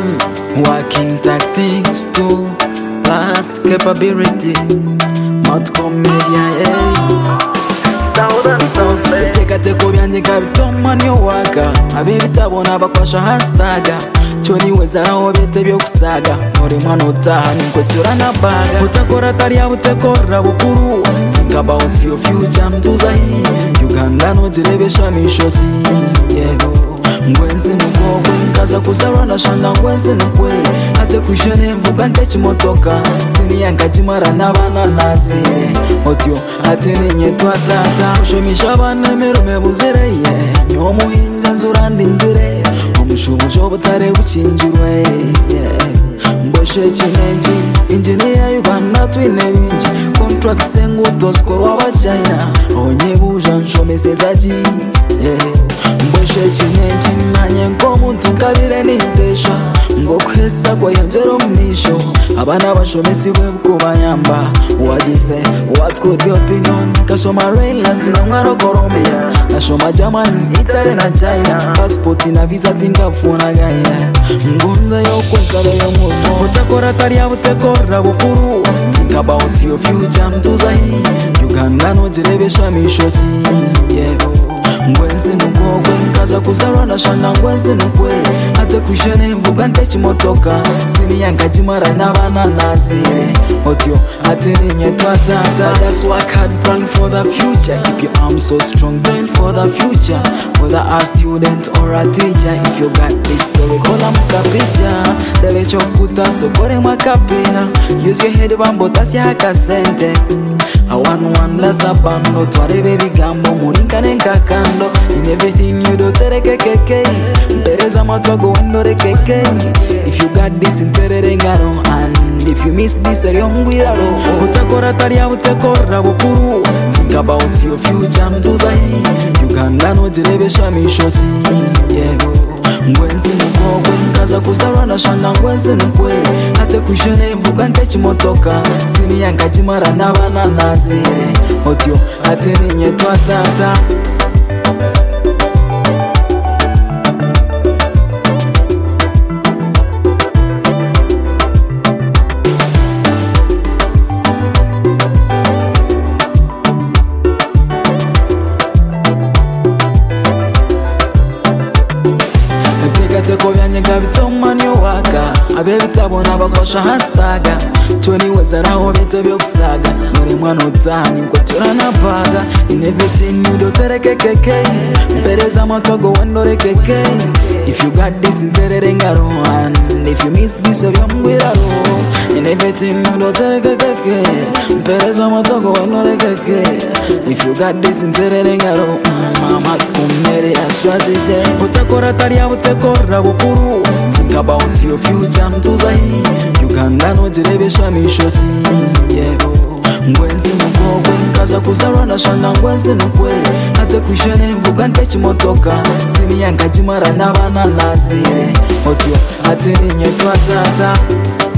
Working tactics to plus capability. Matcom media, tekateko byandika bitoma nyo waka abibitabona bakwasha hastaga choni wezaraho bete byokusaga uri mwana utahani nkocyura na baga utakora tariya butekora bukuru. Think about your future mtuzahi Uganda no jirebesha mishozi yego ngwenzi nugogwe nkaza kusarwa na shanda ngwenzi nukwe ate kushene mvuga ntechi motoka sini yankajimara n'abana nazire otyo ate ninye twatata ushomisha abana merume buzireye nyo muhinja nzurandi nzire umushubujo butare bukinjirwe mboshe chinenji engineer Uganda twine binji contracts enguto zikorwa abachina onye buja nshomesezaji mboshe chinenji nanye nkomuntu kabire nitesha ngo kwesa kwa yonjero mnisho abana bashomesi bwebukubanyamba wajise what could be opinion kashoma Rhinelands na mwaro Colombia kashoma Germany Italy na China passport na visa tingafuna gaya ngunza yo kwesa yo muvo utakora tariya butekora bukuru. Think about your future mtuzahi Uganda no jirebesha mishozi yego ngwenzi nugogwe nkaza kusarwa na shanda ngwenzi nukwe ate kushene mvuga ntechi motoka sini yankajimara n'abana nazire otyo ate ninye twatata. Just work hard, plan for the future, keep your arms so strong, plan for the future, whether a student or a teacher. If you got this story kola mukapicha dele chokuta sokore makapina use your head bambo tasi hakasente one less abando twarebe bigambo murinkane nkakando in everything you do tereke keke mpereza matogo wendore keke. If you got this interere ngaro and if you miss this eryongwiraro utakora tariya butekora bukuru. Think about your future mtuzahi Uganda no jirebesha mishozi yego ngwenzi nugogwe nkaza kusarwa na shanda ngwenzi nukwe ate kushene mvuga ntechi motoka sini yankajimara n'abana nazire otyo ate ninye twatata. tekateko byanyega bitoma nyo waka abebitabona bakwasha hastaga choni wezaraho bete byokusaga muri mwana utahani nkocyura na baga in everything you do tereke keke mpereza matogo wendore keke. If you got this interere ngaro and if you miss this eryongwiraro in everything you do tereke keke mpereza matogo wendore keke. If you got this interere ngaro mama tkumere a strategy utakora tariya butekora bukuru. Think about your future mtuzahi Uganda no jirebesha mishozi yego ngwenzi nugogwe nkaza kusarwa na shanda ngwenzi nukwe ate kushene mvuga ntechi motoka sini yankajimara n'abana nazire otyo ate ninye twatata.